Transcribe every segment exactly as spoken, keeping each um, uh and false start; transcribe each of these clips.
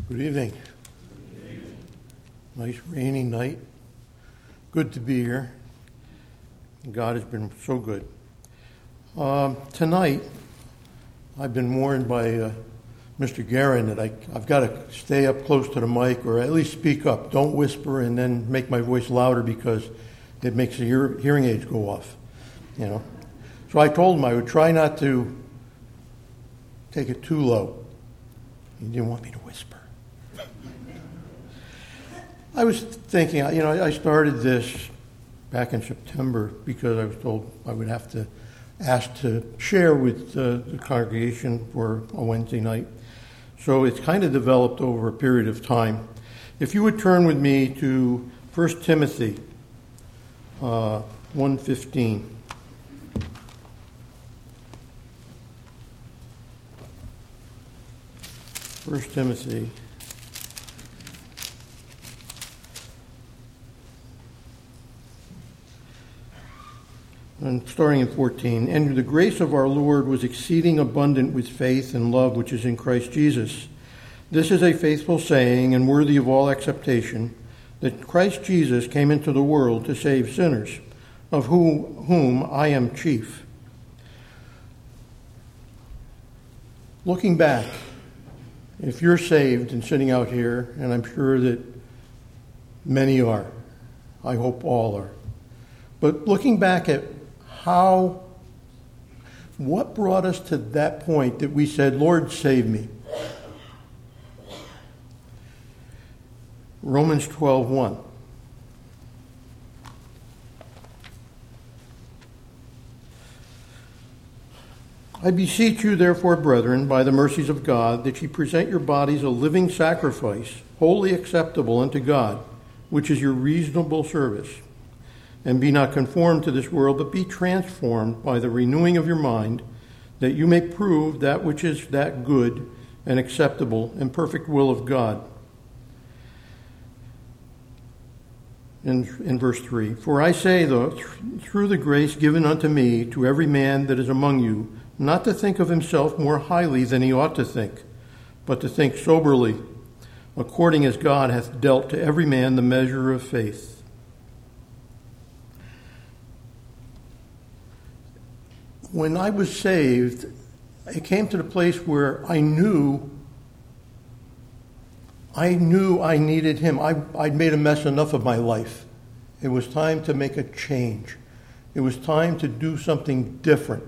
Good evening. Nice rainy night. Good to be here. God has been so good. Um, tonight, I've been warned by uh, Mister Guerin that I, I've got to stay up close to the mic, or at least speak up. Don't whisper and then make my voice louder because it makes the hear, hearing aids go off. You know. So I told him I would try not to take it too low. He didn't want me to whisper. I was thinking, you know, I started this back in September because I was told I would have to ask to share with uh, the congregation for a Wednesday night. So it's kind of developed over a period of time. If you would turn with me to First Timothy uh, one fifteen. First Timothy and starting in fourteen, and the grace of our Lord was exceeding abundant with faith and love which is in Christ Jesus. This is a faithful saying and worthy of all acceptation, that Christ Jesus came into the world to save sinners, of whom, whom I am chief. Looking back, if you're saved and sitting out here, and I'm sure that many are, I hope all are, but looking back at how, what brought us to that point that we said, Lord, save me? Romans twelve one. I beseech you, therefore, brethren, by the mercies of God, that ye present your bodies a living sacrifice, wholly acceptable unto God, which is your reasonable service. And be not conformed to this world, but be transformed by the renewing of your mind, that you may prove that which is that good and acceptable and perfect will of God. In, in verse three, for I say, though, through the grace given unto me, to every man that is among you, not to think of himself more highly than he ought to think, but to think soberly, according as God hath dealt to every man the measure of faith. When I was saved, it came to the place where I knew, I knew I needed him. I, I'd made a mess enough of my life. It was time to make a change. It was time to do something different.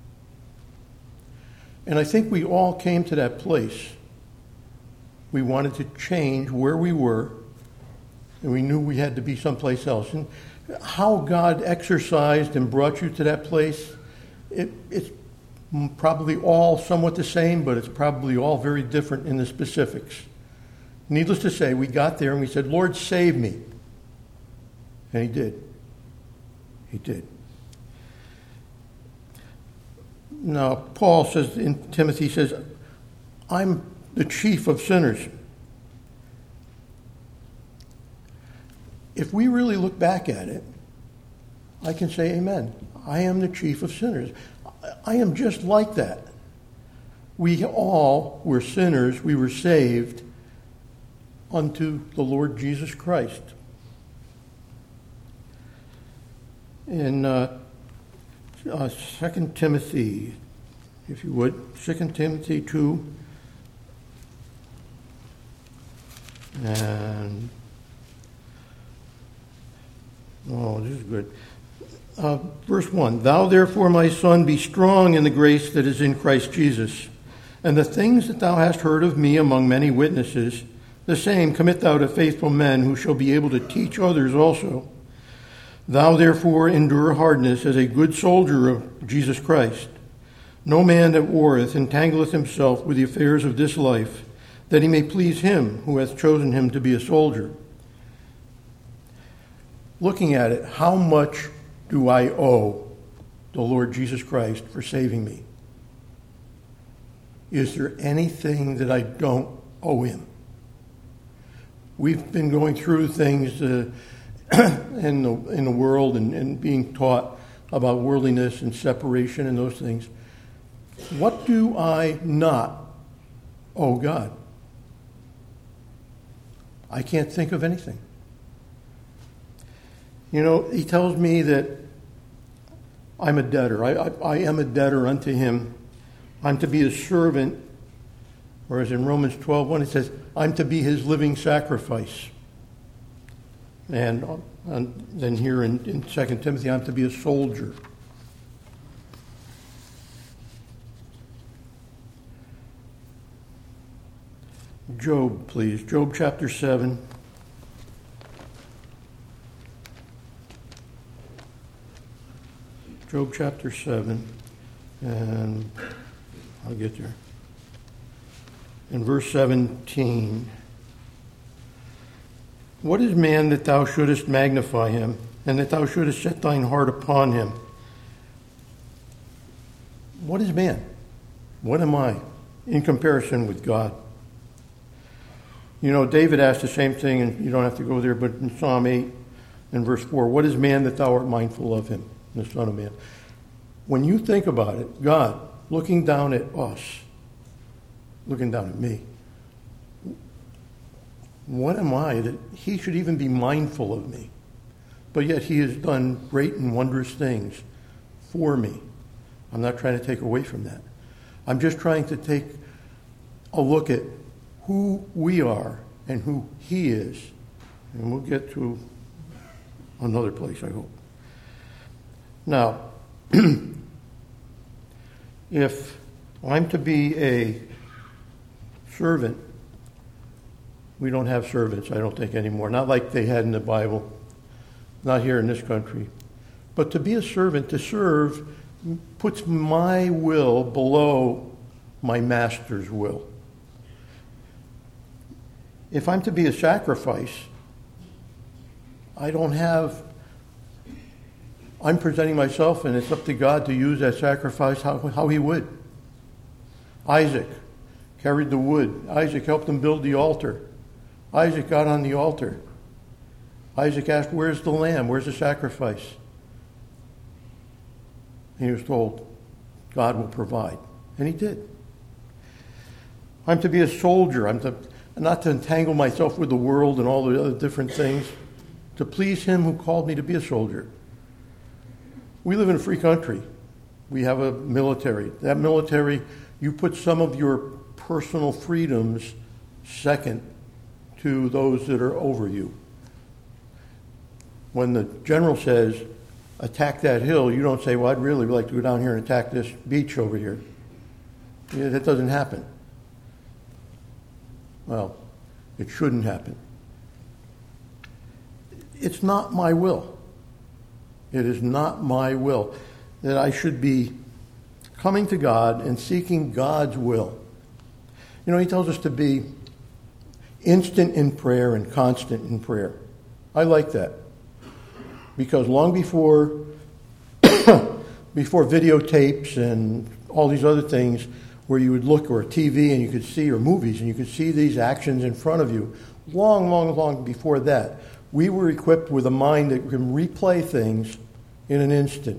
And I think we all came to that place. We wanted to change where we were, and we knew we had to be someplace else. And how God exercised and brought you to that place, It, it's probably all somewhat the same, but it's probably all very different in the specifics. Needless to say, we got there and we said, Lord, save me. And he did. He did. Now, Paul says in Timothy, says, I'm the chief of sinners. If we really look back at it, I can say amen. I am the chief of sinners. I am just like that. We all were sinners. We were saved unto the Lord Jesus Christ. In uh, uh, Second Timothy, if you would, Second Timothy two, and oh, this is good. Uh, verse one, thou therefore, my son, be strong in the grace that is in Christ Jesus. And the things that thou hast heard of me among many witnesses, the same commit thou to faithful men who shall be able to teach others also. Thou therefore endure hardness as a good soldier of Jesus Christ. No man that warreth entangleth himself with the affairs of this life, that he may please him who hath chosen him to be a soldier. Looking at it, how much do I owe the Lord Jesus Christ for saving me? Is there anything that I don't owe him? We've been going through things uh, in the in the world and, and being taught about worldliness and separation and those things. What do I not owe God? I can't think of anything. You know, he tells me that I'm a debtor. I, I, I am a debtor unto him. I'm to be a servant. Whereas in Romans twelve one it says, I'm to be his living sacrifice. And, and then here in, in Second Timothy, I'm to be a soldier. Job, please. Job chapter seven. Job chapter seven. And I'll get there. In verse seventeen. What is man that thou shouldest magnify him, and that thou shouldest set thine heart upon him? What is man? What am I in comparison with God? You know, David asked the same thing, and you don't have to go there, but in Psalm eight and verse four, what is man that thou art mindful of him, the Son of Man? When you think about it, God looking down at us, looking down at me, what am I that he should even be mindful of me? But yet he has done great and wondrous things for me. I'm not trying to take away from that. I'm just trying to take a look at who we are and who he is. And we'll get to another place, I hope. Now, if I'm to be a servant, we don't have servants, I don't think, anymore. Not like they had in the Bible. Not here in this country. But to be a servant, to serve, puts my will below my master's will. If I'm to be a sacrifice, I don't have... I'm presenting myself, and it's up to God to use that sacrifice how, how he would. Isaac carried the wood. Isaac helped him build the altar. Isaac got on the altar. Isaac asked, where's the lamb? Where's the sacrifice? And he was told, God will provide. And he did. I'm to be a soldier. I'm to not to entangle myself with the world and all the other different things. To please him who called me to be a soldier. We live in a free country. We have a military. That military, you put some of your personal freedoms second to those that are over you. When the general says, attack that hill, you don't say, well, I'd really like to go down here and attack this beach over here. Yeah, that doesn't happen. Well, it shouldn't happen. It's not my will. It is not my will that I should be coming to God and seeking God's will. You know, he tells us to be instant in prayer and constant in prayer. I like that. Because long before before videotapes and all these other things where you would look, or T V and you could see, or movies, and you could see these actions in front of you, long, long, long before that, we were equipped with a mind that can replay things in an instant.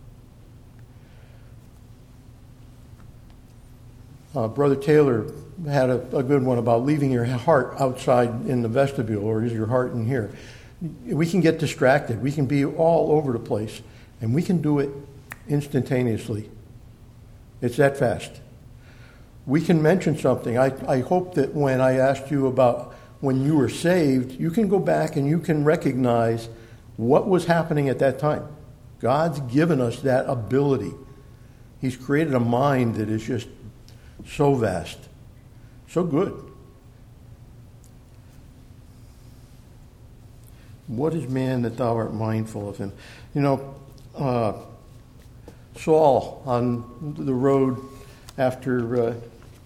Uh, Brother Taylor had a, a good one about leaving your heart outside in the vestibule, or is your heart in here? We can get distracted. We can be all over the place, and we can do it instantaneously. It's that fast. We can mention something. I, I hope that when I asked you about when you were saved, you can go back and you can recognize what was happening at that time. God's given us that ability. He's created a mind that is just so vast, so good. What is man that thou art mindful of him? You know, uh, Saul on the road after uh,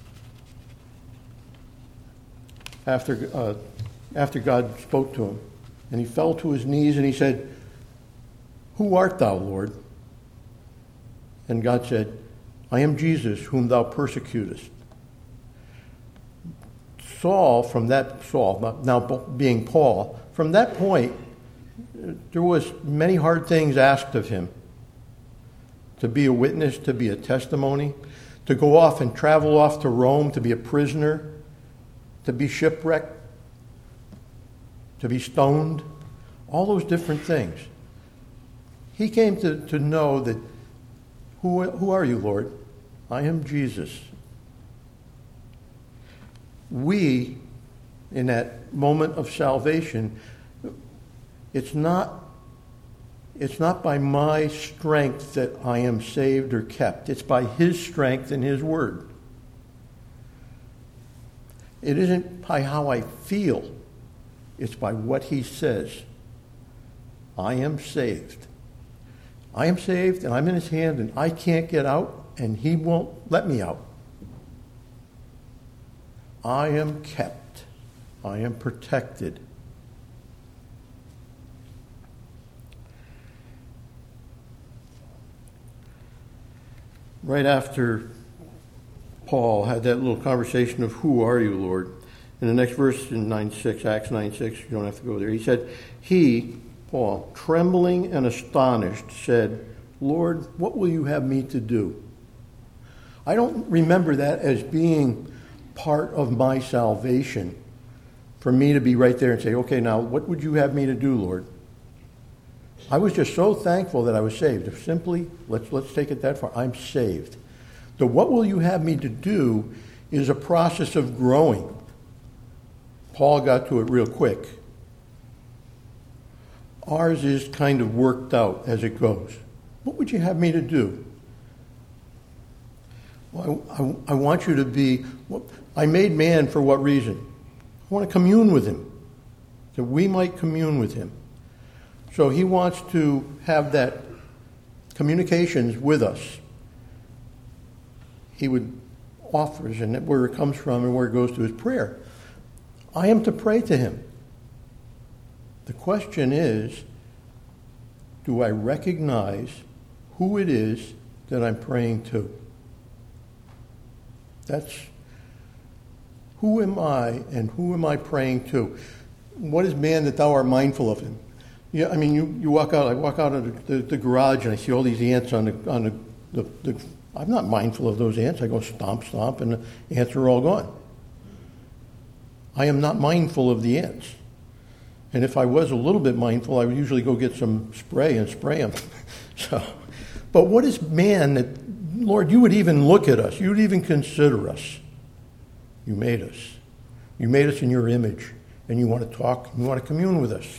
after uh, after God spoke to him, and he fell to his knees and he said, "Who art thou, Lord?" And God said, "I am Jesus, whom thou persecutest." Saul, from that Saul, now being Paul, from that point, there was many hard things asked of him. To be a witness, to be a testimony, to go off and travel off to Rome, to be a prisoner, to be shipwrecked. to be stoned, all those different things. He came to, to know that, who, who are you, Lord? I am Jesus. We, in that moment of salvation, it's not, it's not by my strength that I am saved or kept. It's by His strength and His word. It isn't by how I feel. It's by what He says. I am saved. I am saved, and I'm in His hand, and I can't get out, and He won't let me out. I am kept. I am protected. Right after Paul had that little conversation of, who are you, Lord? In the next verse in nine six, Acts nine six, you don't have to go there. He said, he, Paul, trembling and astonished, said, Lord, what will you have me to do? I don't remember that as being part of my salvation, for me to be right there and say, okay, now what would you have me to do, Lord? I was just so thankful that I was saved. If simply, let's let's take it that far, I'm saved. The what will you have me to do is a process of growing. Paul got to it real quick. Ours is kind of worked out as it goes. What would you have me to do? Well, I, I, I want you to be, I made man for what reason? I want to commune with him, that we might commune with him. So he wants to have that communications with us. He would offers, and where it comes from and where it goes to his prayer. I am to pray to him. The question is, do I recognize who it is that I'm praying to? That's, who am I and who am I praying to? What is man that thou art mindful of him? Yeah, I mean, you, you walk out, I walk out of the, the, the garage and I see all these ants on the, on the, the, the, I'm not mindful of those ants. I go stomp, stomp, and the ants are all gone. I am not mindful of the ants. And if I was a little bit mindful, I would usually go get some spray and spray them. So, but what is man that, Lord, you would even look at us. You would even consider us. You made us. You made us in your image. And you want to talk, you want to commune with us.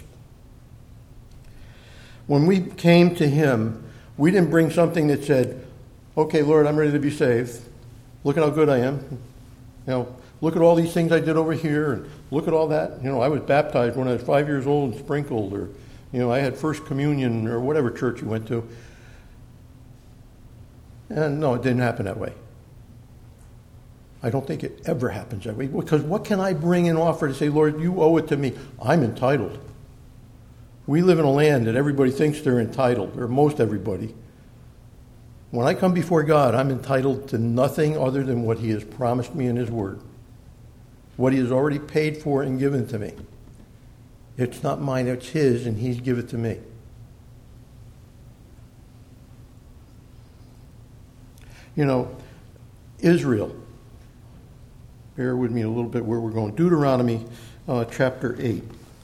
When we came to him, we didn't bring something that said, okay, Lord, I'm ready to be saved. Look at how good I am. You know, look at all these things I did over here, and look at all that. You know, I was baptized when I was five years old and sprinkled, or, you know, I had first communion, or whatever church you went to. And no, it didn't happen that way. I don't think it ever happens that way. Because what can I bring and offer to say, Lord, you owe it to me? I'm entitled. We live in a land that everybody thinks they're entitled, or most everybody. When I come before God, I'm entitled to nothing other than what he has promised me in his word. What he has already paid for and given to me. It's not mine, it's his, and he's given it to me. You know, Israel. Bear with me a little bit where we're going. Deuteronomy uh, chapter eight.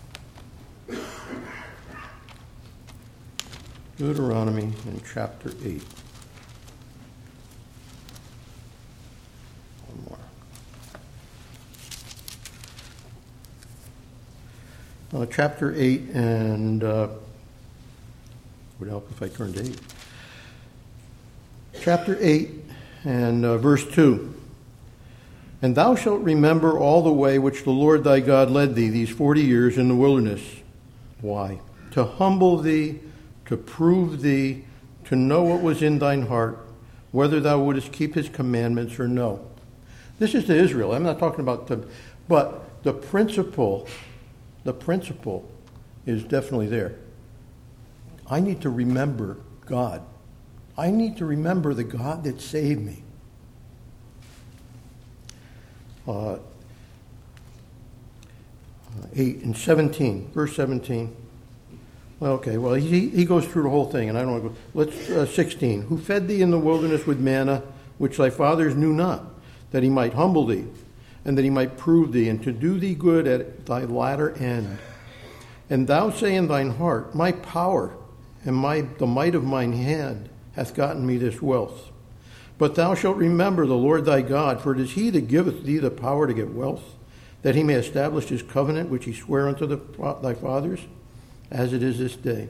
Deuteronomy in chapter eight. One more. Uh, chapter eight, and uh, would help if I turned to eight. Chapter eight and uh, verse two. And thou shalt remember all the way which the Lord thy God led thee these forty years in the wilderness. Why? To humble thee, to prove thee, to know what was in thine heart, whether thou wouldest keep his commandments or no. This is to Israel. I'm not talking about the, but the principle, the principle is definitely there. I need to remember God. I need to remember the God that saved me. Uh, eight and seventeen, verse seventeen. Well, okay, well, he he goes through the whole thing, and I don't want to go. Let's, uh, sixteen. Who fed thee in the wilderness with manna, which thy fathers knew not, that he might humble thee, and that he might prove thee, and to do thee good at thy latter end, And thou say in thine heart, my power and my the might of mine hand hath gotten me this wealth. But thou shalt remember the Lord thy God, for it is he that giveth thee the power to get wealth, that he may establish his covenant which he sware unto the, thy fathers, as it is this day.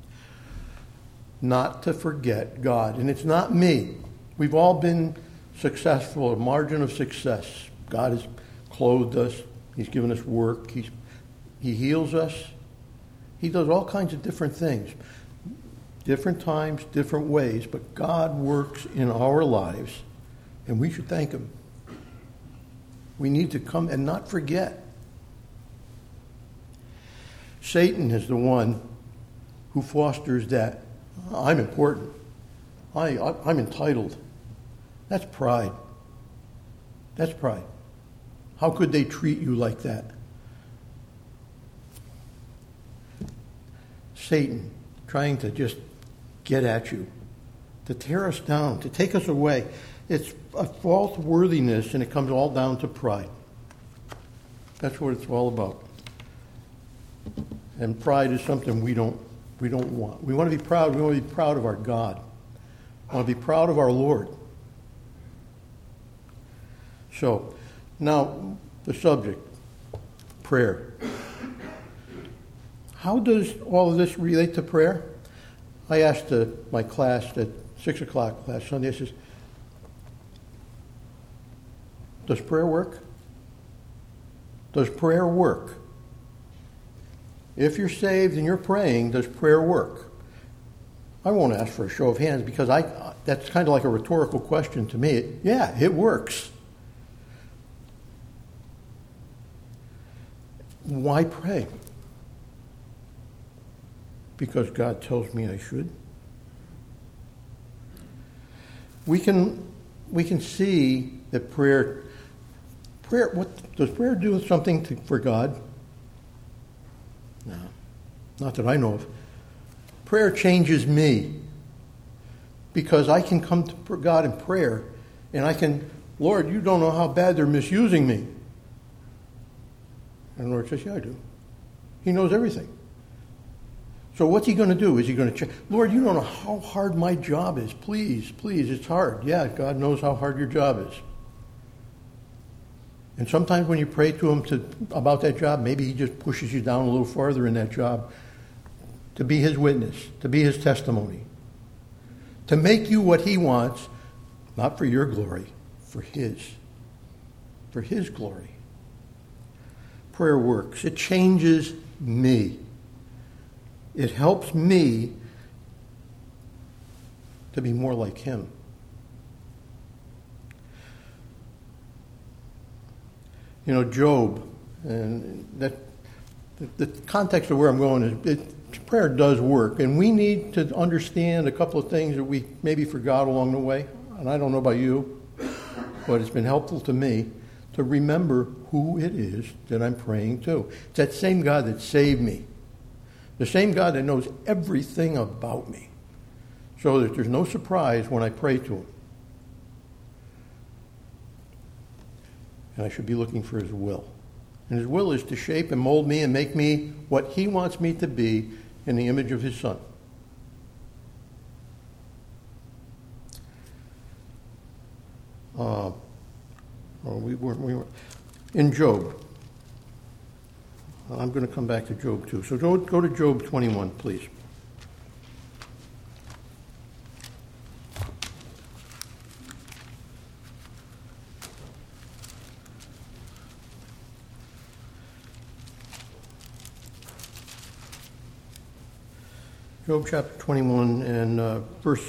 Not to forget God. And it's not me. We've all been successful, a margin of success. God has clothed us. He's given us work. He's, he heals us. He does all kinds of different things. Different times, different ways. But God works in our lives, and we should thank him. We need to come and not forget. Satan is the one who fosters that. I'm important. I, I, I'm entitled. That's pride. That's pride. How could they treat you like that? Satan trying to just get at you, to tear us down, to take us away. It's a false worthiness, and it comes all down to pride. That's what it's all about. And pride is something we don't we don't want. We want to be proud. We want to be proud of our God. We want to be proud of our Lord. So, now the subject, prayer. How does all of this relate to prayer? I asked uh, my class at six o'clock last Sunday, I says, does prayer work? Does prayer work? If you're saved and you're praying, does prayer work? I won't ask for a show of hands because I that's kind of like a rhetorical question to me. Yeah, it works. Why pray? Because God tells me I should. We can we can see that prayer prayer what does prayer do something to, for God? No. Not that I know of. Prayer changes me. Because I can come to God in prayer and I can, Lord, you don't know how bad they're misusing me. And the Lord says, yeah, I do. He knows everything. So what's he going to do? Is he going to check? Lord, you don't know how hard my job is. Please, please, it's hard. Yeah, God knows how hard your job is. And sometimes when you pray to him to, about that job, maybe he just pushes you down a little farther in that job to be his witness, to be his testimony, to make you what he wants, not for your glory, for his, for his glory. Prayer works. It changes me. It helps me to be more like him. You know, Job, and that the context of where I'm going is it, prayer does work, and we need to understand a couple of things that we maybe forgot along the way. And I don't know about you, but it's been helpful to me to remember who it is that I'm praying to. It's that same God that saved me, the same God that knows everything about me, so that there's no surprise when I pray to him. And I should be looking for his will. And his will is to shape and mold me and make me what he wants me to be in the image of his Son. Uh, well, we weren't, we weren't. In Job. I'm going to come back to Job too. So go, go to Job twenty-one, please. Job chapter twenty-one and uh, verse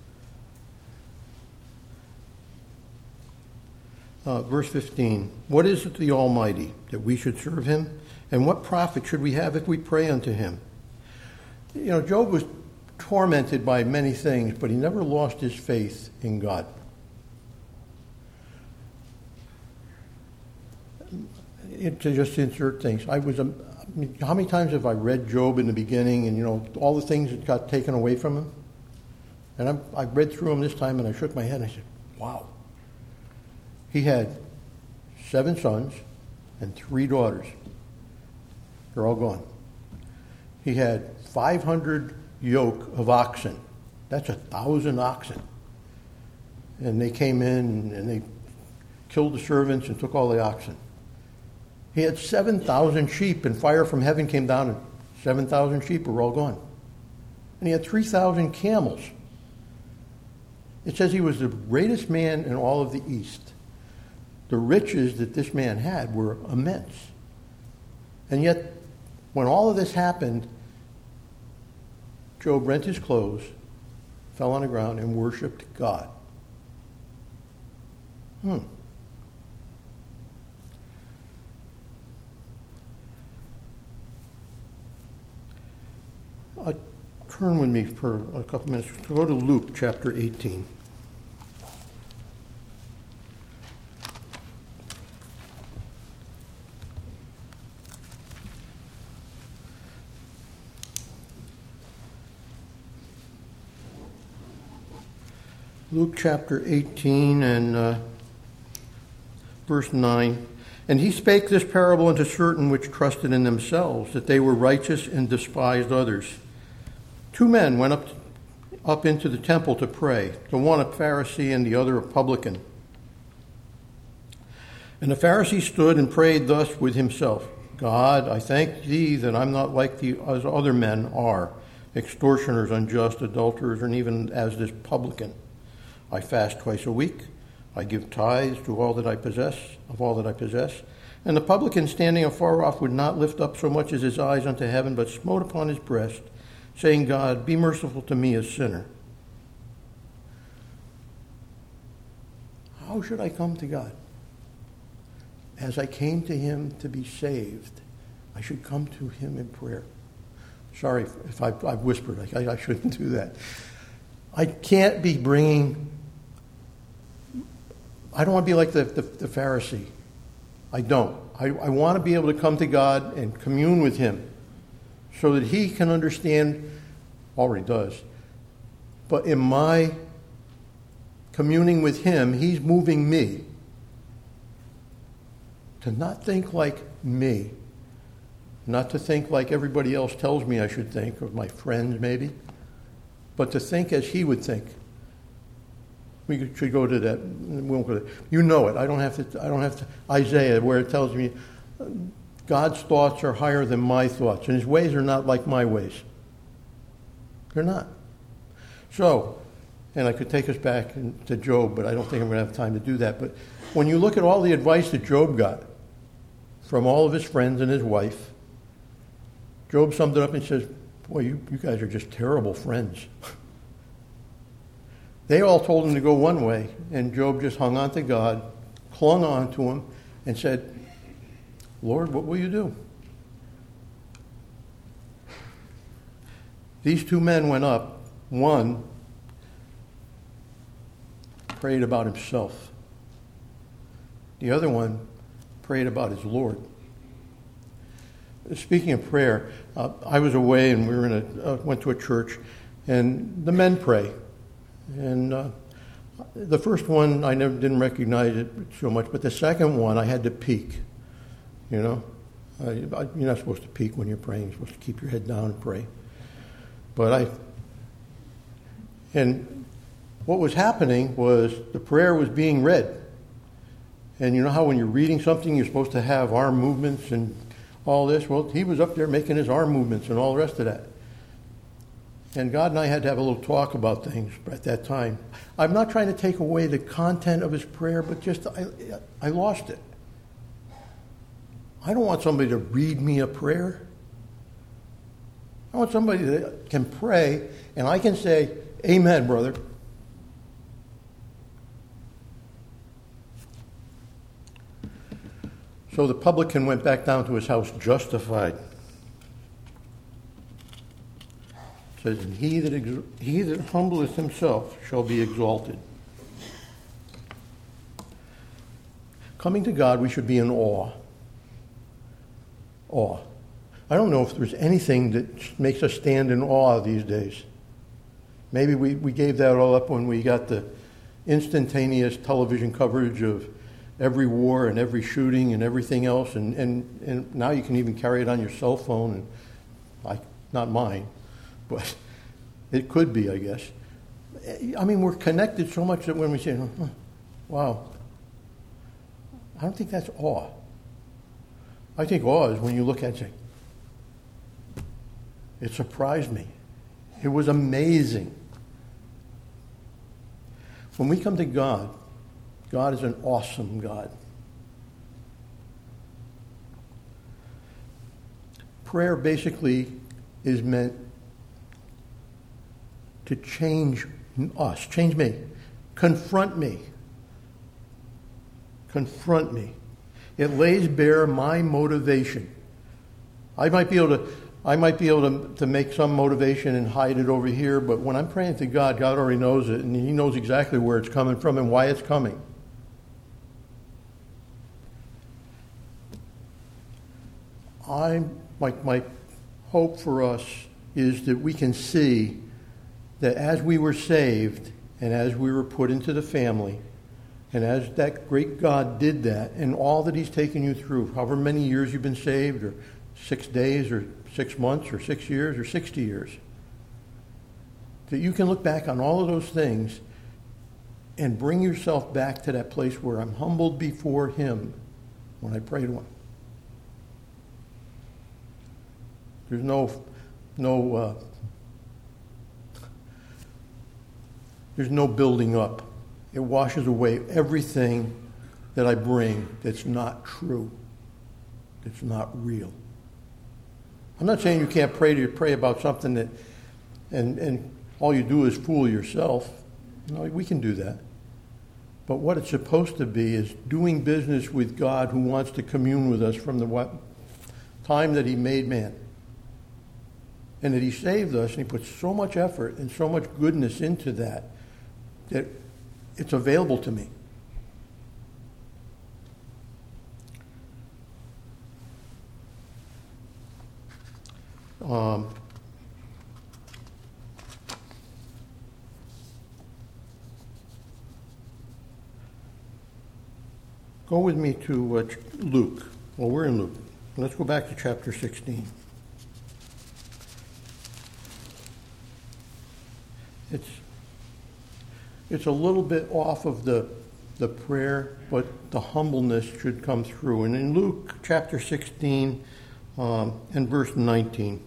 uh, verse fifteen. What is it to the Almighty that we should serve him? And what profit should we have if we pray unto him? You know, Job was tormented by many things, but he never lost his faith in God. It, to just insert things, I was. Um, I mean, how many times have I read Job in the beginning, and you know all the things that got taken away from him? And I'm, I read through them this time, and I shook my head, and I said, "Wow." He had seven sons and three daughters. They're all gone. He had five hundred yoke of oxen. That's a thousand oxen. And they came in and they killed the servants and took all the oxen. He had seven thousand sheep, and fire from heaven came down, and seven thousand sheep were all gone. And he had three thousand camels. It says he was the greatest man in all of the East. The riches that this man had were immense. And yet, when all of this happened, Job rent his clothes, fell on the ground, and worshipped God. Hmm. Uh, turn with me for a couple minutes. Go to Luke chapter eighteen. Luke chapter eighteen and uh, verse nine. And he spake this parable unto certain which trusted in themselves, that they were righteous and despised others. Two men went up, up into the temple to pray, the one a Pharisee and the other a publican. And the Pharisee stood and prayed thus with himself, God, I thank thee that I'm not like the as other men are, extortioners, unjust, adulterers, and even as this publican. I fast twice a week. I give tithes to all that I possess, of all that I possess. And the publican, standing afar off, would not lift up so much as his eyes unto heaven, but smote upon his breast, saying, God, be merciful to me, a sinner. How should I come to God? As I came to him to be saved, I should come to him in prayer. Sorry if I've, I've whispered. I, I shouldn't do that. I can't be bringing... I don't want to be like the, the, the Pharisee. I don't. I, I want to be able to come to God and commune with him so that he can understand, already does, but in my communing with him, he's moving me to not think like me, not to think like everybody else tells me I should think, or my friends maybe, but to think as he would think. We should go to that. We won't go to that. You know it. I don't have to. I don't have to. Isaiah, where it tells me, God's thoughts are higher than my thoughts, and his ways are not like my ways. They're not. So, and I could take us back to Job, but I don't think I'm going to have time to do that. But when you look at all the advice that Job got from all of his friends and his wife, Job summed it up and says, boy, you, you guys are just terrible friends. They all told him to go one way, and Job just hung on to God, clung on to him, and said, Lord, what will you do? These two men went up. One prayed about himself. The other one prayed about his Lord. Speaking of prayer, uh, I was away, and we were in a uh, went to a church, and the men pray. And uh, the first one, I never didn't recognize it so much, but the second one, I had to peek. You know, uh, you're not supposed to peek when you're praying. You're supposed to keep your head down and pray. But I, and what was happening was the prayer was being read. And you know how when you're reading something, you're supposed to have arm movements and all this? Well, he was up there making his arm movements and all the rest of that. And God and I had to have a little talk about things at that time. I'm not trying to take away the content of his prayer, but just I, I lost it. I don't want somebody to read me a prayer. I want somebody that can pray, and I can say, amen, brother. So the publican went back down to his house justified. It says, and he that, ex- he that humbleth himself shall be exalted. Coming to God, we should be in awe. Awe. I don't know if there's anything that makes us stand in awe these days. Maybe we, we gave that all up when we got the instantaneous television coverage of every war and every shooting and everything else, and, and, and now you can even carry it on your cell phone. And I not mine, but it could be, I guess. I mean, we're connected so much that when we say, oh, wow, I don't think that's awe. I think awe is when you look at it and say, it surprised me. It was amazing. When we come to God, God is an awesome God. Prayer basically is meant to change us, change me, confront me, confront me. It lays bare my motivation. I might be able to, I might be able to, to make some motivation and hide it over here, but when I'm praying to God, God already knows it, and He knows exactly where it's coming from and why it's coming. I, my, my hope for us is that we can see that as we were saved and as we were put into the family, and as that great God did that, and all that He's taken you through, however many years you've been saved, or six days, or six months, or six years, or sixty years, that you can look back on all of those things and bring yourself back to that place where I'm humbled before Him when I pray to Him. There's no, no, uh, there's no building up. It washes away everything that I bring that's not true, that's not real. I'm not saying you can't pray to pray about something that, and and all you do is fool yourself. No, we can do that. But what it's supposed to be is doing business with God, who wants to commune with us from the what, time that He made man. And that He saved us, and He put so much effort and so much goodness into that, that it's available to me. Um, go with me to uh, Luke. Well, we're in Luke. Let's go back to chapter sixteen. It's it's a little bit off of the the prayer, but the humbleness should come through. And in Luke chapter sixteen um, and verse nineteen,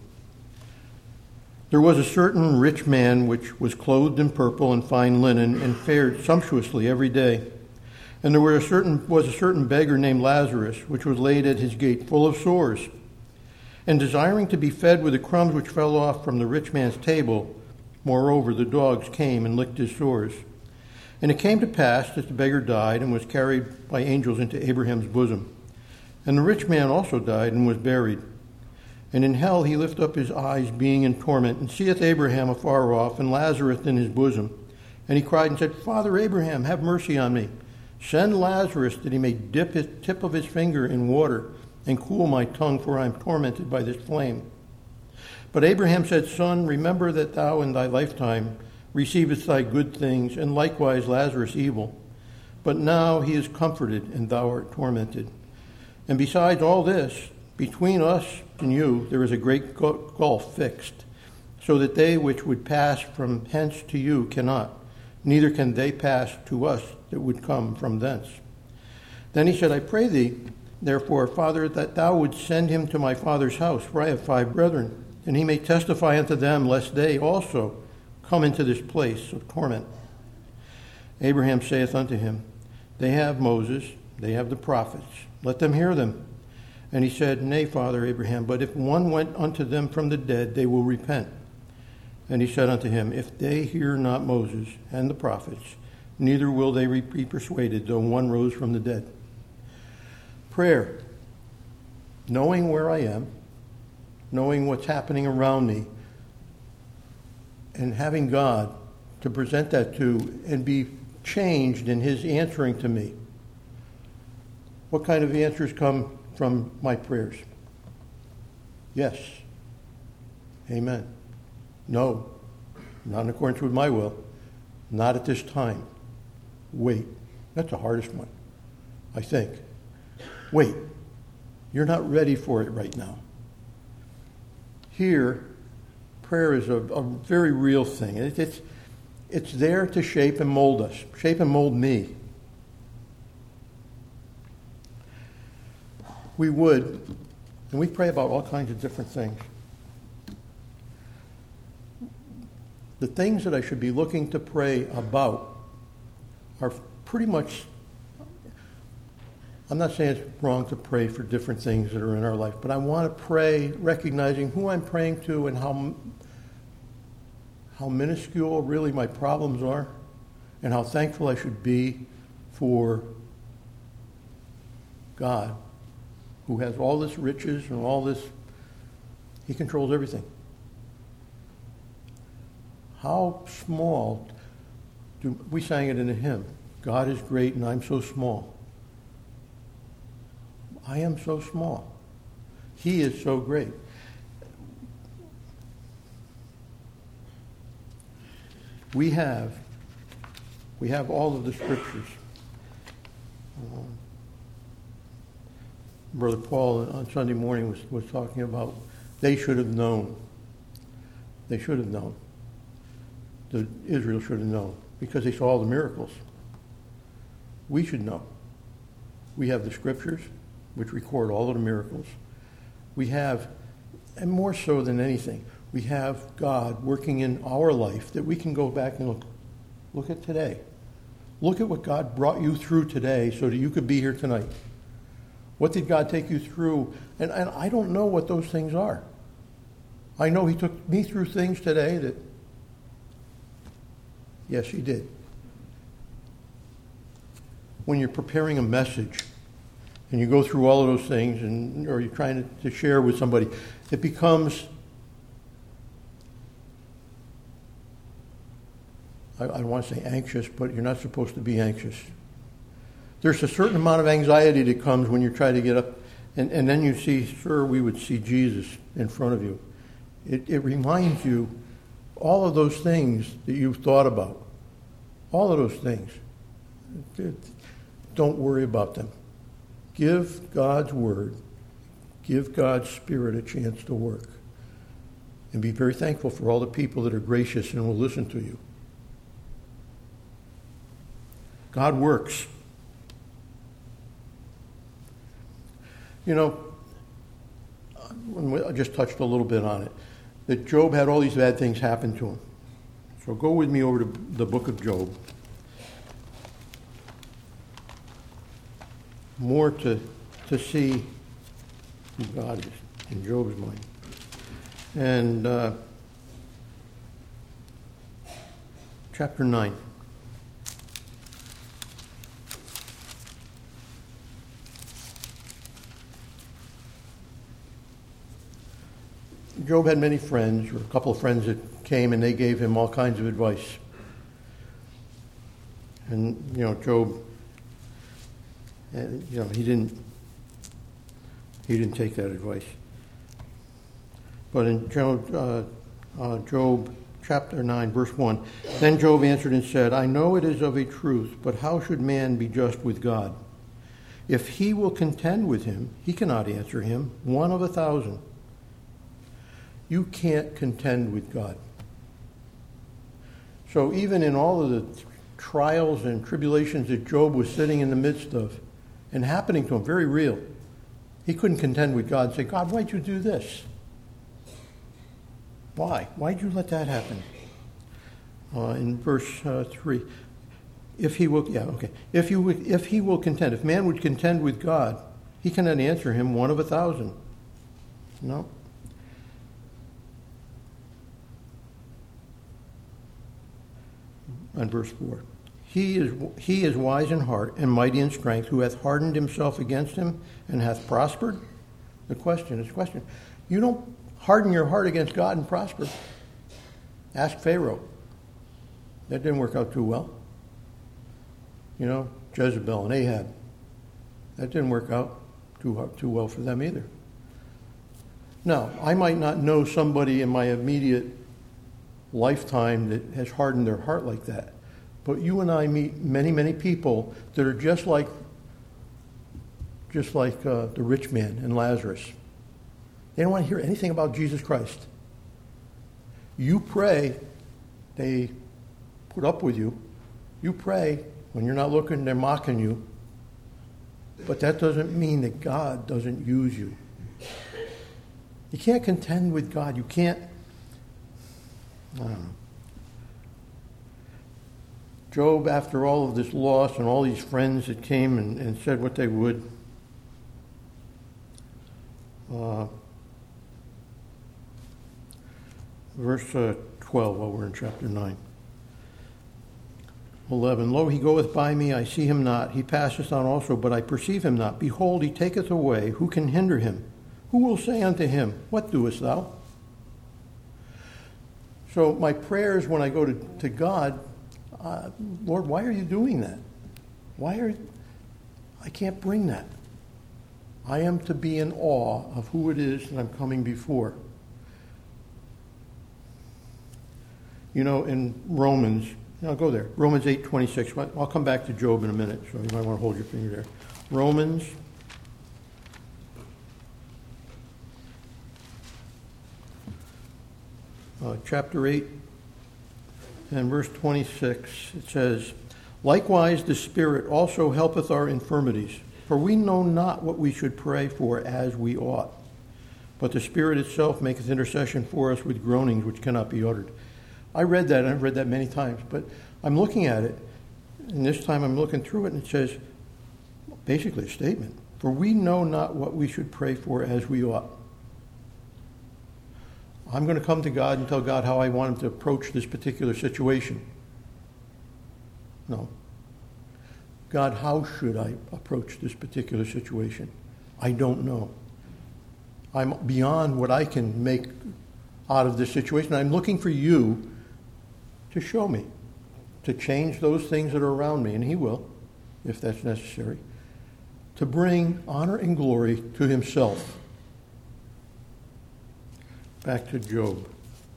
there was a certain rich man which was clothed in purple and fine linen and fared sumptuously every day. And there were a certain, was a certain beggar named Lazarus, which was laid at his gate full of sores. And desiring to be fed with the crumbs which fell off from the rich man's table, moreover, the dogs came and licked his sores. And it came to pass that the beggar died and was carried by angels into Abraham's bosom. And the rich man also died and was buried. And in hell he lift up his eyes, being in torment, and seeth Abraham afar off, and Lazarus in his bosom. And he cried and said, Father Abraham, have mercy on me. Send Lazarus that he may dip his tip of his finger in water and cool my tongue, for I am tormented by this flame. But Abraham said, Son, remember that thou in thy lifetime receivest thy good things, and likewise Lazarus evil. But now he is comforted, and thou art tormented. And besides all this, between us and you there is a great gulf fixed, so that they which would pass from hence to you cannot, neither can they pass to us that would come from thence. Then he said, I pray thee, therefore, Father, that thou would send him to my father's house, for I have five brethren, and he may testify unto them, lest they also come into this place of torment. Abraham saith unto him, They have Moses, they have the prophets, let them hear them. And he said, Nay, Father Abraham, but if one went unto them from the dead, they will repent. And he said unto him, If they hear not Moses and the prophets, neither will they be persuaded, though one rose from the dead. Prayer, knowing where I am, knowing what's happening around me, and having God to present that to and be changed in His answering to me. What kind of answers come from my prayers? Yes. Amen. No. Not in accordance with my will. Not at this time. Wait. That's the hardest one, I think. Wait. You're not ready for it right now. Here prayer is a, a very real thing. It, it's, it's there to shape and mold us, shape and mold me. We would, and we pray about all kinds of different things. The things that I should be looking to pray about are pretty much, I'm not saying it's wrong to pray for different things that are in our life, but I want to pray recognizing who I'm praying to and how, how minuscule really my problems are, and how thankful I should be for God, who has all this riches and all this. He controls everything. How small do we sang it in a hymn? God is great and I'm so small. I am so small. He is so great. We have, we have all of the scriptures. Um, Brother Paul on Sunday morning was, was talking about they should have known. They should have known. The, Israel should have known because they saw all the miracles. We should know. We have the scriptures which record all of the miracles. We have, and more so than anything, we have God working in our life that we can go back and look. Look at today. Look at what God brought you through today so that you could be here tonight. What did God take you through? And, and I don't know what those things are. I know he took me through things today that, yes, he did. When you're preparing a message and you go through all of those things, and or you're trying to, to share with somebody, it becomes, I, I don't want to say anxious, but you're not supposed to be anxious. There's a certain amount of anxiety that comes when you try to get up, and, and then you see, sure, we would see Jesus in front of you. It, it reminds you all of those things that you've thought about. All of those things. Don't worry about them. Give God's word, give God's Spirit a chance to work. And be very thankful for all the people that are gracious and will listen to you. God works. You know, I just touched a little bit on it, that Job had all these bad things happen to him. So go with me over to the book of Job. More to, to see who God is in Job's mind. And uh, chapter nine. Job had many friends, or a couple of friends that came and they gave him all kinds of advice. And, you know, Job, you know, he didn't, he didn't take that advice. But in Job, uh, uh, Job chapter nine, verse one, then Job answered and said, I know it is of a truth, but how should man be just with God? If he will contend with him, he cannot answer him, one of a thousand. You can't contend with God. So even in all of the trials and tribulations that Job was sitting in the midst of and happening to him, very real, he couldn't contend with God and say, God, why'd you do this? Why? Why'd you let that happen? Uh, in verse uh, three, if he will, yeah, okay. If you would, if he will contend, if man would contend with God, he cannot answer him one of a thousand. No. On verse four. He is he is wise in heart and mighty in strength, who hath hardened himself against him and hath prospered. The question is question. You don't harden your heart against God and prosper. Ask Pharaoh. That didn't work out too well. You know, Jezebel and Ahab. That didn't work out too too well for them either. Now, I might not know somebody in my immediate lifetime that has hardened their heart like that. But you and I meet many, many people that are just like just like uh, the rich man and Lazarus. They don't want to hear anything about Jesus Christ. You pray, they put up with you. You pray, when you're not looking, they're mocking you. But that doesn't mean that God doesn't use you. You can't contend with God. You can't, I don't know. Job, after all of this loss and all these friends that came and, and said what they would, uh, verse uh, twelve, while we're in chapter nine. eleven, Lo, he goeth by me, I see him not. He passeth on also, but I perceive him not. Behold, he taketh away. Who can hinder him? Who will say unto him, What doest thou? So my prayers when I go to, to God, uh, Lord, why are you doing that? Why are I can't bring that. I am to be in awe of who it is that I'm coming before. You know, in Romans, I'll go there. Romans eight twenty-six. I'll come back to Job in a minute, so you might want to hold your finger there. Romans uh, chapter eight and verse twenty-six. It says, Likewise the Spirit also helpeth our infirmities, for we know not what we should pray for as we ought. But the Spirit itself maketh intercession for us with groanings which cannot be uttered. I read that, and I've read that many times, but I'm looking at it, and this time I'm looking through it, and it says, basically a statement, for we know not what we should pray for as we ought. I'm going to come to God and tell God how I want him to approach this particular situation. No. God, how should I approach this particular situation? I don't know. I'm beyond what I can make out of this situation. I'm looking for you to show me, to change those things that are around me, and he will, if that's necessary, to bring honor and glory to himself. Back to Job.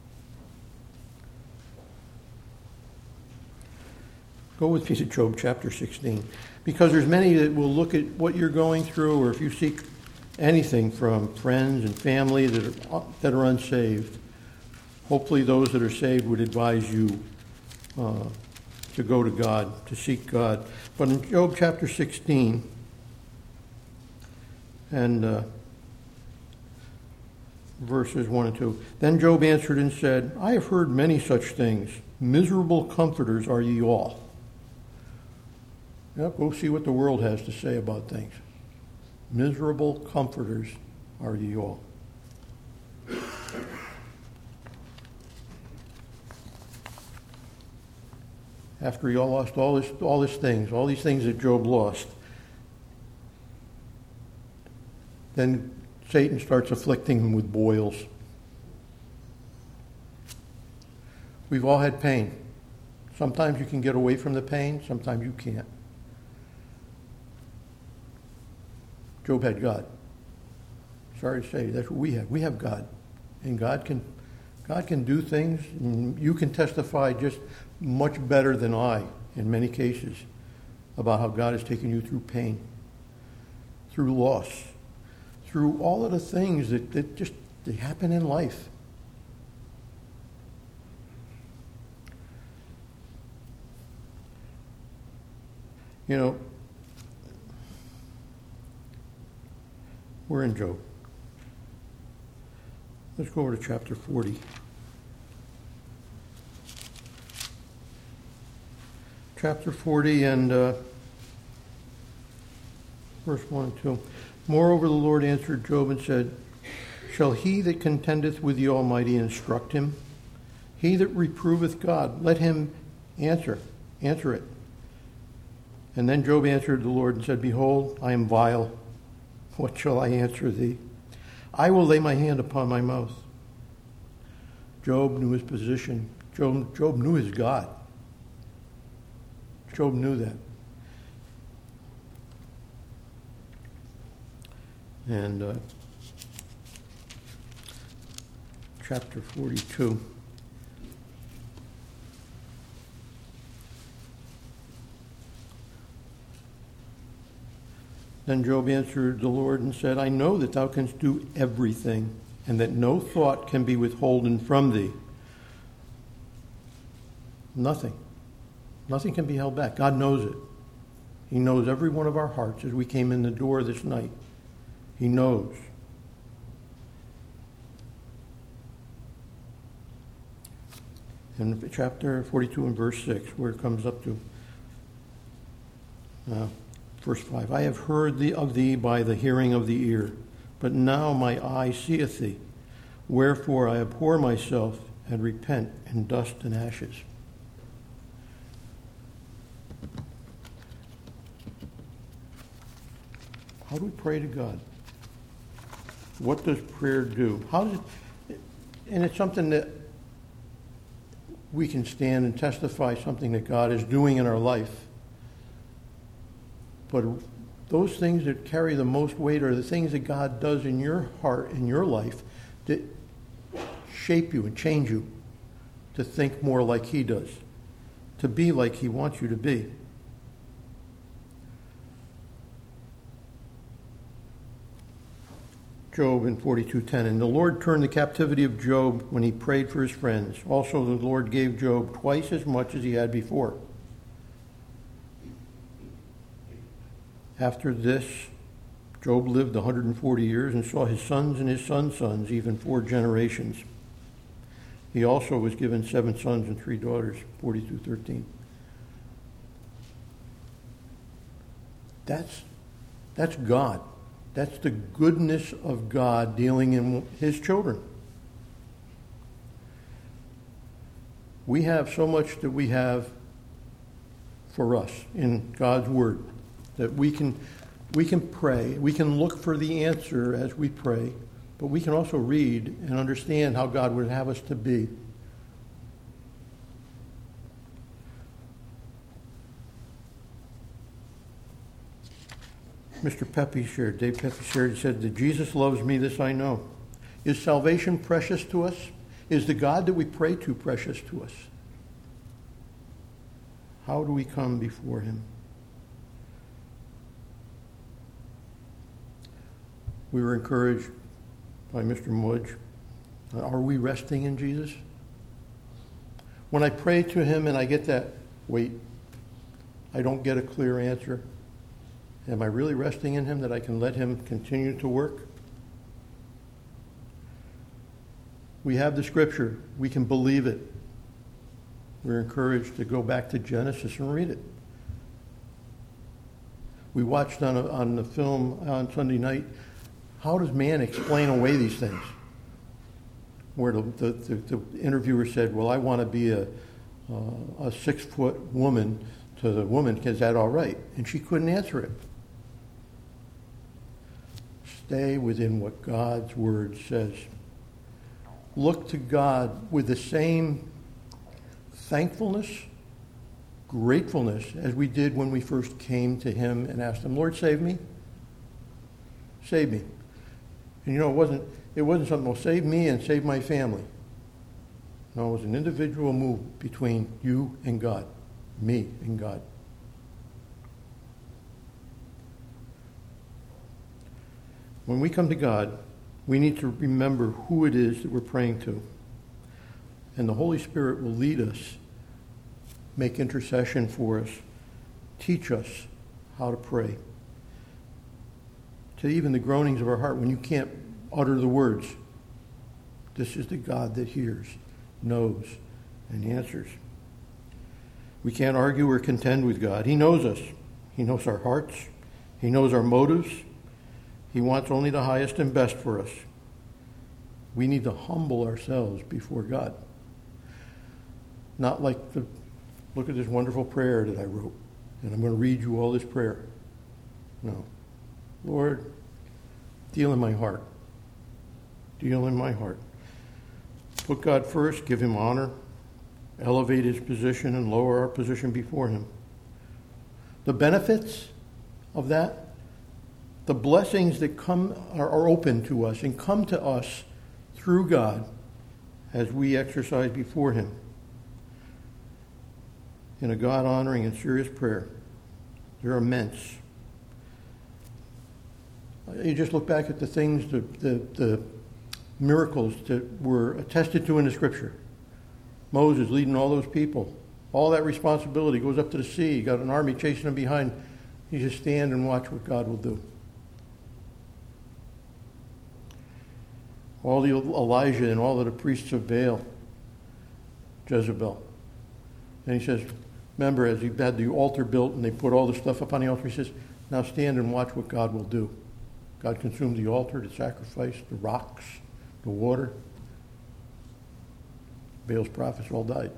Go with me to Job chapter sixteen, because there's many that will look at what you're going through, or if you seek anything from friends and family that are, that are unsaved, hopefully those that are saved would advise you uh, to go to God, to seek God. But in Job chapter sixteen, and uh, verses one and two, Then Job answered and said, I have heard many such things. Miserable comforters are ye all. Yep, go see what the world has to say about things. Miserable comforters are ye all. After he all lost all this, all these things, all these things that Job lost, then Satan starts afflicting him with boils. We've all had pain. Sometimes you can get away from the pain, sometimes you can't. Job had God. Sorry to say, that's what we have. We have God. And God can God can do things, and you can testify just much better than I, in many cases, about how God has taken you through pain, through loss, through all of the things that, that just they happen in life. You know, we're in Job. Let's go over to chapter forty. Chapter forty and uh, verse one and two. Moreover, the Lord answered Job and said, Shall he that contendeth with the Almighty instruct him? He that reproveth God, let him answer, answer it. And then Job answered the Lord and said, Behold, I am vile. What shall I answer thee? I will lay my hand upon my mouth. Job knew his position. Job, Job knew his God. Job knew that. And uh, chapter forty-two. Then Job answered the Lord and said, I know that thou canst do everything, and that no thought can be withholden from thee. Nothing. Nothing can be held back. God knows it. He knows every one of our hearts as we came in the door this night. He knows. In chapter forty-two and verse six, where it comes up to uh, verse five, I have heard thee of thee by the hearing of the ear, but now my eye seeth thee. Wherefore I abhor myself and repent in dust and ashes. How do we pray to God? What does prayer do? How does it, and it's something that we can stand and testify something that God is doing in our life. But those things that carry the most weight are the things that God does in your heart, in your life, that shape you and change you to think more like He does, to be like He wants you to be. Job in forty-two ten, and the Lord turned the captivity of Job when he prayed for his friends. Also the Lord gave Job twice as much as he had before. After this, Job lived one hundred forty years and saw his sons and his sons' sons, even four generations. He also was given seven sons and three daughters, forty-two thirteen. That's, that's God. That's the goodness of God dealing in His children. We have so much that we have for us in God's Word that we can we can pray. We can look for the answer as we pray, but we can also read and understand how God would have us to be. Mister Pepe shared, Dave Pepe shared, he said that Jesus loves me, this I know. Is salvation precious to us? Is the God that we pray to precious to us? How do we come before Him? We were encouraged by Mister Mudge. Are we resting in Jesus? When I pray to Him and I get that, wait, I don't get a clear answer. Am I really resting in Him that I can let Him continue to work? We have the Scripture. We can believe it. We're encouraged to go back to Genesis and read it. We watched on, a, on the film on Sunday night, how does man explain away these things? Where the, the, the, the interviewer said, well, I want to be a, uh, a six-foot woman to the woman, is that all right? And she couldn't answer it. Stay within what God's Word says. Look to God with the same thankfulness, gratefulness as we did when we first came to Him and asked Him, Lord, save me. Save me. And you know, it wasn't it wasn't something, well, save me and save my family. No, it was an individual move between you and God, me and God. When we come to God, we need to remember who it is that we're praying to. And the Holy Spirit will lead us, make intercession for us, teach us how to pray. To even the groanings of our heart, when you can't utter the words, this is the God that hears, knows, and answers. We can't argue or contend with God. He knows us. He knows our hearts. He knows our motives. He wants only the highest and best for us. We need to humble ourselves before God. Not like the, look at this wonderful prayer that I wrote, and I'm going to read you all this prayer. No. Lord, deal in my heart. Deal in my heart. Put God first, give Him honor, elevate His position, and lower our position before Him. The benefits of that, the blessings that come are, are open to us and come to us through God as we exercise before Him in a God-honoring and serious prayer. They're immense. You just look back at the things, the, the, the miracles that were attested to in the Scripture. Moses leading all those people All that responsibility goes up to the sea. You got an army chasing him behind. You just stand and watch what God will do. All the Elijah and all of the priests of Baal, Jezebel. And he says, remember, as he had the altar built and they put all the stuff up on the altar, he says, now stand and watch what God will do. God consumed the altar, the sacrifice, the rocks, the water. Baal's prophets all died.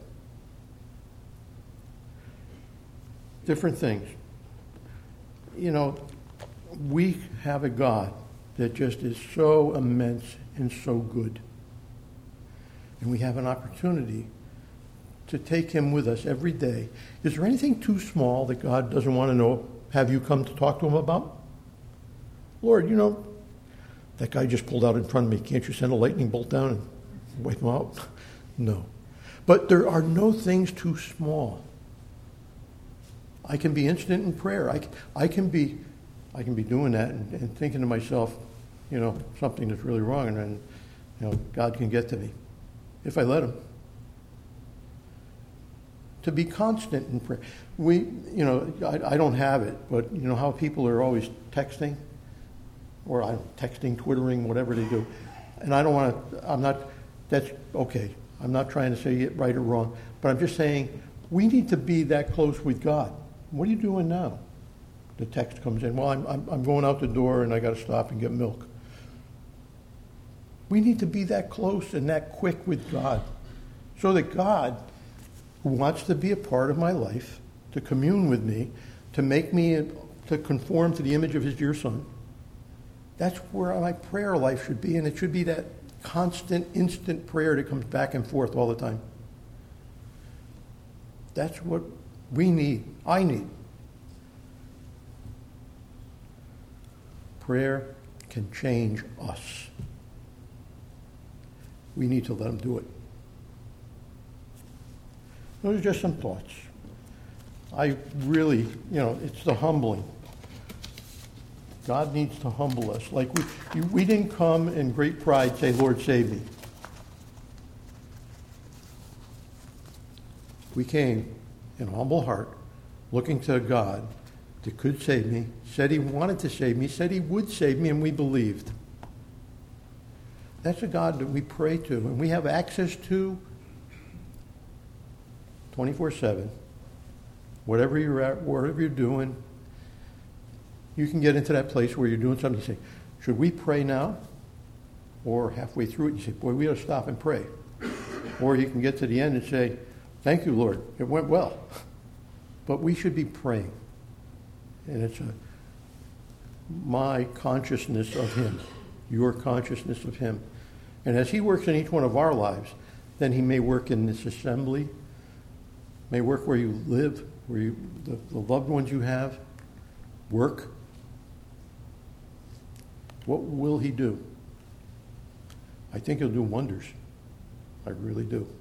Different things. You know, we have a God that just is so immense and so good. And we have an opportunity to take him with us every day. Is there anything too small that God doesn't want to know, have you come to talk to him about? Lord, you know, that guy just pulled out in front of me. Can't you send a lightning bolt down and wipe him out? No. But there are no things too small. I can be instant in prayer. I, I can be I can be doing that and, and thinking to myself, you know, something that's really wrong, and then, you know, God can get to me if I let him. To be constant in prayer. We, you know, I, I don't have it, but you know how people are always texting, or I don't, texting, twittering, whatever they do, and I don't want to. I'm not. That's okay. I'm not trying to say it right or wrong, but I'm just saying we need to be that close with God. What are you doing now? The text comes in. Well, I'm I'm, I'm going out the door and I got to stop and get milk. We need to be that close and that quick with God, so that God, who wants to be a part of my life, to commune with me, to make me, to conform to the image of his dear Son, that's where my prayer life should be, and it should be that constant, instant prayer that comes back and forth all the time. That's what we need. I need. Prayer can change us. We need to let him do it. Those are just some thoughts. I really, you know, it's the humbling. God needs to humble us. Like we, we didn't come in great pride say, Lord, save me. We came in a humble heart, looking to a God that could save me, said he wanted to save me, said he would save me, and we believed. That's a God that we pray to and we have access to twenty-four seven. Whatever you're at, wherever you're doing, you can get into that place where you're doing something. You say, should we pray now? Or halfway through it, you say, boy, we ought to stop and pray. Or you can get to the end and say, thank you, Lord. It went well. But we should be praying. And it's a, my consciousness of him, your consciousness of him. And as he works in each one of our lives, then he may work in this assembly, may work where you live, where you, the, the loved ones you have, work. What will he do? I think he'll do wonders. I really do.